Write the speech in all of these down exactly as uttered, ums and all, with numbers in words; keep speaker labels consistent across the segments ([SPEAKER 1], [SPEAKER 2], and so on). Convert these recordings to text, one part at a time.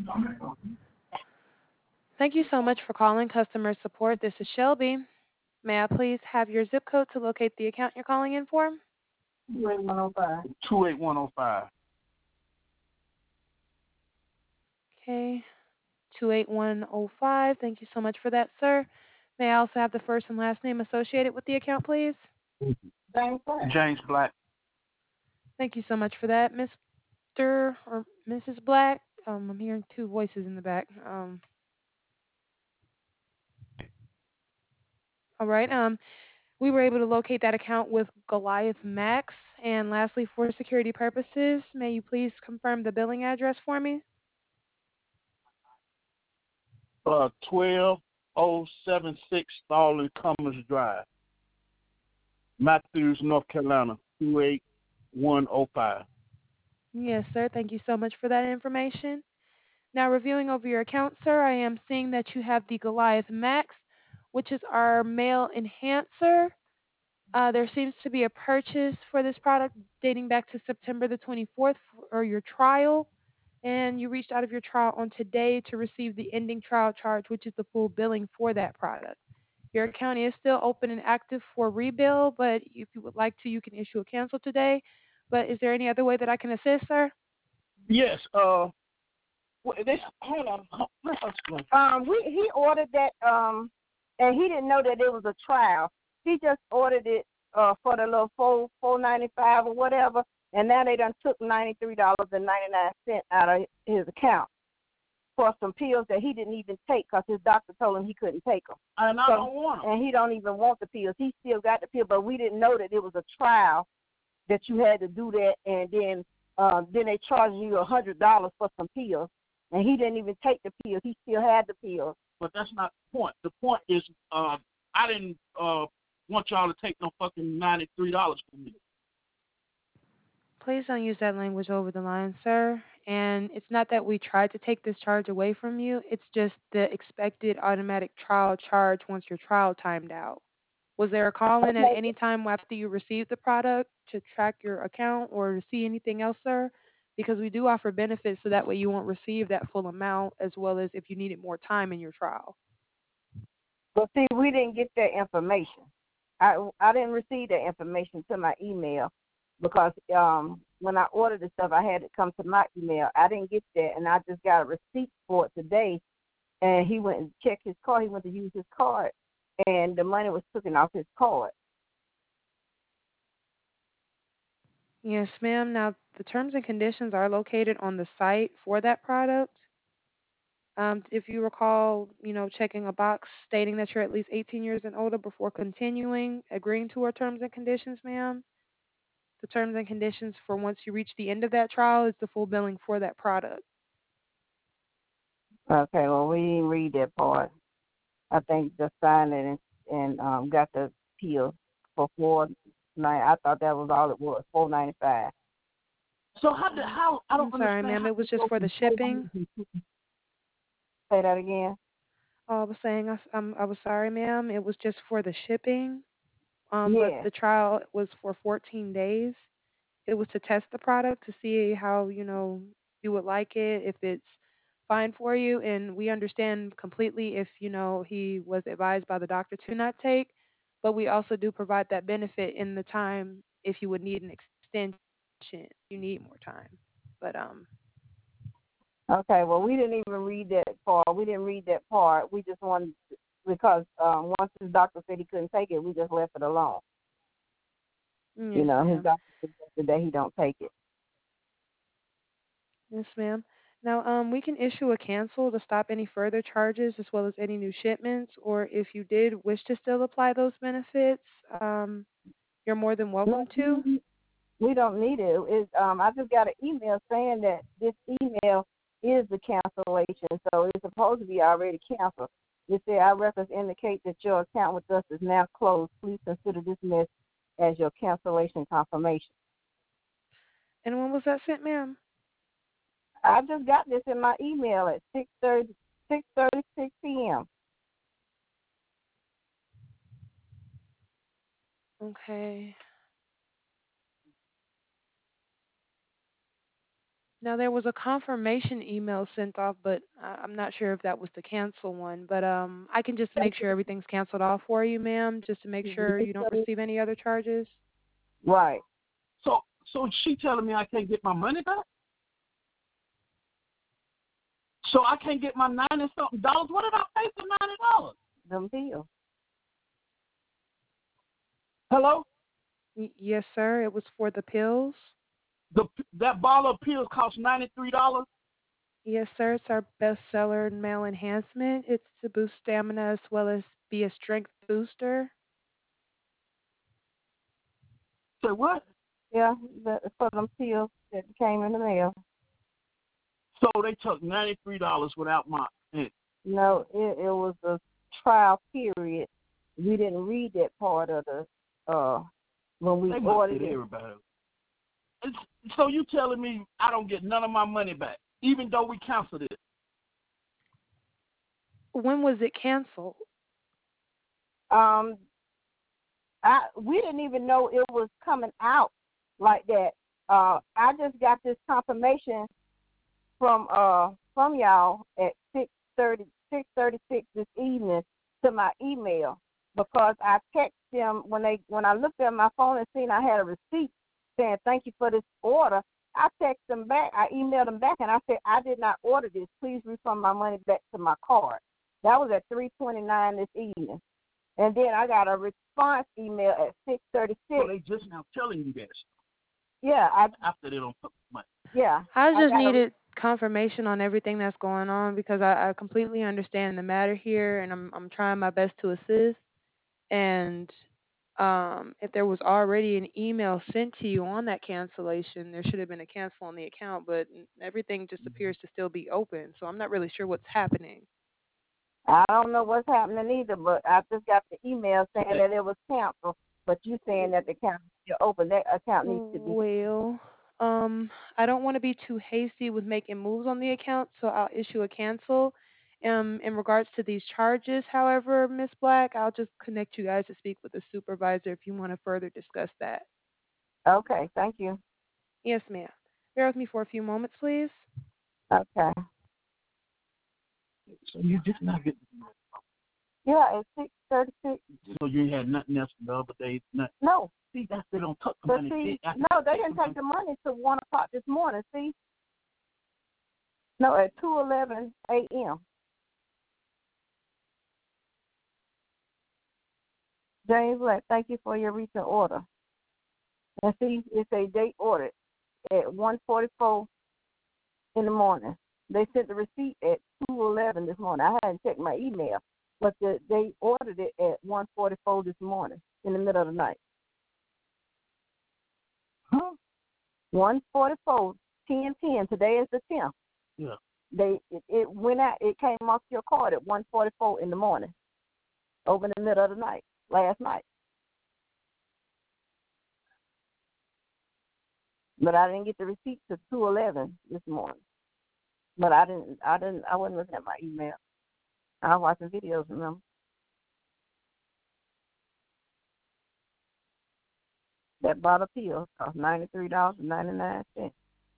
[SPEAKER 1] Thank you so much for calling customer support. This is Shelby. May I please have your zip code to locate the account you're calling in for?
[SPEAKER 2] two eight one oh five. two eight one oh five.
[SPEAKER 1] Okay, two eight one oh five. Thank you so much for that, sir. May I also have the first and last name associated with the account, please?
[SPEAKER 2] James Black. James Black.
[SPEAKER 1] Thank you so much for that, Mister or Missus Black. Um, I'm hearing two voices in the back. Um, all right. Um, we were able to locate that account with Goliath Max. And lastly, for security purposes, may you please confirm the billing address for me?
[SPEAKER 2] Uh, twelve oh seven six Starling Commerce Drive, Matthews, North Carolina, two eight one oh five.
[SPEAKER 1] Yes, sir. Thank you so much for that information. Now, reviewing over your account, sir, I am seeing that you have the Goliath Max, which is our male enhancer. Uh, there seems to be a purchase for this product dating back to September the twenty-fourth for your trial, and you reached out of your trial on today to receive the ending trial charge, which is the full billing for that product. Your account is still open and active for rebill, but if you would like to, you can issue a cancel today. But is there any other way that I can assist, sir?
[SPEAKER 2] Yes. Uh, wait, they hold on. Hold, let us go.
[SPEAKER 3] Um, we he ordered that, um, and he didn't know that it was a trial. He just ordered it uh for the little four four ninety five or whatever, and now they done took ninety three dollars and ninety nine cent out of his account for some pills that he didn't even take because his doctor told him he couldn't take them.
[SPEAKER 2] And I
[SPEAKER 3] So,
[SPEAKER 2] don't want them.
[SPEAKER 3] and he don't even want the pills. He still got the pill, but we didn't know that it was a trial that you had to do that, and then uh, then they charged you a hundred dollars for some pills, and he didn't even take the pills. He still had the pills.
[SPEAKER 2] But that's not the point. The point is, uh, I didn't uh want y'all to take no fucking ninety three dollars from me.
[SPEAKER 1] Please don't use that language over the line, sir. And it's not that we tried to take this charge away from you. It's just the expected automatic trial charge once your trial timed out. Was there a call in at
[SPEAKER 3] Okay.
[SPEAKER 1] any time after you received the product to track your account or to see anything else, sir? Because we do offer benefits so that way you won't receive that full amount as well as if you needed more time in your trial.
[SPEAKER 3] But see, we didn't get that information. I I didn't receive that information to my email because um when I ordered the stuff, I had it come to my email. I didn't get that, and I just got a receipt for it today. And he went and checked his card. He went to use his card, and the money was taken off his card.
[SPEAKER 1] Yes, ma'am. Now, the terms and conditions are located on the site for that product. Um, if you recall, you know, checking a box stating that you're at least eighteen years and older before continuing, agreeing to our terms and conditions, ma'am. The terms and conditions for once you reach the end of that trial is the full billing for that product.
[SPEAKER 3] Okay, well, we didn't read that part. I think just signed it and, and um, got the pill for four nine. I thought that was all it was, four ninety five.
[SPEAKER 2] So how did how I
[SPEAKER 1] I'm
[SPEAKER 2] don't
[SPEAKER 1] sorry,
[SPEAKER 2] understand
[SPEAKER 1] ma'am.
[SPEAKER 2] how
[SPEAKER 1] It
[SPEAKER 2] you
[SPEAKER 1] was just
[SPEAKER 2] go
[SPEAKER 1] for the
[SPEAKER 2] from four
[SPEAKER 1] shipping.
[SPEAKER 2] hundred and fifty.
[SPEAKER 3] Say that again.
[SPEAKER 1] Oh, I was saying I, um, I was sorry, ma'am. It was just for the shipping. Um, but
[SPEAKER 3] Yeah.
[SPEAKER 1] the trial was for fourteen days. It was to test the product to see how, you know, you would like it, if it's fine for you. And we understand completely if, you know, he was advised by the doctor to not take, but we also do provide that benefit in the time if you would need an extension, you need more time. But um
[SPEAKER 3] Okay. Well, we didn't even read that part. We didn't read that part. We just wanted because um, once his doctor said he couldn't take it, we just left it alone. You
[SPEAKER 1] yes,
[SPEAKER 3] know, his
[SPEAKER 1] ma'am.
[SPEAKER 3] doctor said that he don't take it.
[SPEAKER 1] Yes, ma'am. Now, um, we can issue a cancel to stop any further charges as well as any new shipments, or if you did wish to still apply those benefits, um, you're more than
[SPEAKER 3] No,
[SPEAKER 1] welcome to.
[SPEAKER 3] we don't need it. It's, um, I just got an email saying that this email is the cancellation, so it's supposed to be already canceled. It said, our records indicate that your account with us is now closed. Please consider this message as your cancellation confirmation.
[SPEAKER 1] And when was that sent, ma'am?
[SPEAKER 3] I just got this in my email at six thirty, six thirty-six p.m.
[SPEAKER 1] Okay. Now there was a confirmation email sent off, but I- I'm not sure if that was the cancel one. But um, I can just make sure everything's canceled off for you, ma'am, just to make sure you don't receive any other charges.
[SPEAKER 3] Right.
[SPEAKER 2] So so she telling me I can't get my money back? So I can't get my ninety something dollars? What did I pay for ninety dollars?
[SPEAKER 3] Them pills.
[SPEAKER 2] Hello?
[SPEAKER 1] Y- yes, sir. It was for the pills.
[SPEAKER 2] The that bottle of pills cost ninety three dollars.
[SPEAKER 1] Yes, sir. It's our bestseller male enhancement. It's to boost stamina as well as be a strength booster.
[SPEAKER 2] Say what?
[SPEAKER 3] Yeah, the, for them pills that came in the mail.
[SPEAKER 2] So they took ninety three dollars without my eh.
[SPEAKER 3] No, it, it was a trial period. We didn't read that part of the uh when we
[SPEAKER 2] They must
[SPEAKER 3] ordered
[SPEAKER 2] get
[SPEAKER 3] it.
[SPEAKER 2] everybody. It's, so you telling me I don't get none of my money back, even though we canceled it?
[SPEAKER 1] When was it canceled?
[SPEAKER 3] Um, I we didn't even know it was coming out like that. Uh, I just got this confirmation from uh from y'all at six thirty six thirty six this evening to my email because I texted them when they when I looked at my phone and seen I had a receipt saying thank you for this order. I texted them back. I emailed them back and I said I did not order this. Please refund my money back to my card. That was at three twenty nine this evening. And then I got a response email at six thirty six.
[SPEAKER 2] So they just now telling you that
[SPEAKER 3] Yeah, I
[SPEAKER 2] after they don't put the money.
[SPEAKER 3] yeah.
[SPEAKER 1] I
[SPEAKER 3] I
[SPEAKER 1] just
[SPEAKER 3] got a
[SPEAKER 1] needed confirmation on everything that's going on because I, I completely understand the matter here, and I'm I'm trying my best to assist. And um, if there was already an email sent to you on that cancellation, there should have been a cancel on the account, but n- everything just appears to still be open. So I'm not really sure what's happening.
[SPEAKER 3] I don't know what's happening either, but I just got the email saying that it was canceled. But you saying that the account is still open. That account needs to be.
[SPEAKER 1] Well, um, I don't want to be too hasty with making moves on the account, so I'll issue a cancel. Um, in regards to these charges, however, Miss Black, I'll just connect you guys to speak with the supervisor if you want to further discuss that.
[SPEAKER 3] Okay, thank you.
[SPEAKER 1] Yes, ma'am. Bear with me for a few moments, please.
[SPEAKER 3] Okay.
[SPEAKER 2] So you just not getting.
[SPEAKER 3] Yeah, it's six thirty six.
[SPEAKER 2] So you ain't had nothing else the other day. Nothing.
[SPEAKER 3] No,
[SPEAKER 2] See, that's they don't touch the
[SPEAKER 3] but
[SPEAKER 2] money.
[SPEAKER 3] see,
[SPEAKER 2] They, I,
[SPEAKER 3] no, they didn't take the money till one o'clock this morning. See, no, at two eleven a.m. James Black, thank you for your recent order. And see, it's a date ordered at one forty four in the morning. They sent the receipt at two eleven this morning. I hadn't checked my email, but the, they ordered it at one forty four this morning in the middle of the night.
[SPEAKER 2] huh?
[SPEAKER 3] one forty four, ten ten. Today is the tenth.
[SPEAKER 2] Yeah.
[SPEAKER 3] They it, it went out. It came off your card at one forty four in the morning, over in the middle of the night last night. But I didn't get the receipt till two eleven this morning. But I didn't. I didn't. I wasn't looking at my email. I was watching videos. Remember? That bottle of pills cost ninety three dollars and ninety nine cents.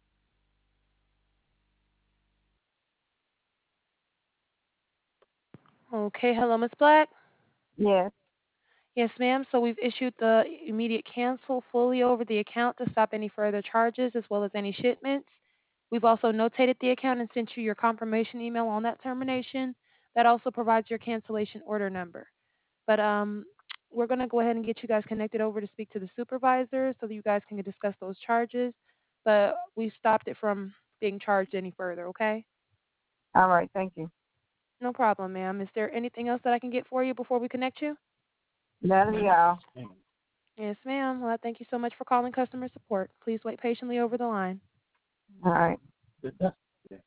[SPEAKER 1] Okay, hello, Miss Black.
[SPEAKER 3] Yes.
[SPEAKER 1] Yes, ma'am. So we've issued the immediate cancel fully over the account to stop any further charges as well as any shipments. We've also notated the account and sent you your confirmation email on that termination. That also provides your cancellation order number. But um, we're going to go ahead and get you guys connected over to speak to the supervisor so that you guys can discuss those charges. But we stopped it from being charged any further, okay?
[SPEAKER 3] All right. Thank you.
[SPEAKER 1] No problem, ma'am. Is there anything else that I can get for you before we connect you?
[SPEAKER 3] That'll be all.
[SPEAKER 1] Yes, ma'am. Well, thank you so much for calling customer support. Please wait patiently over the line.
[SPEAKER 3] All right.
[SPEAKER 2] That's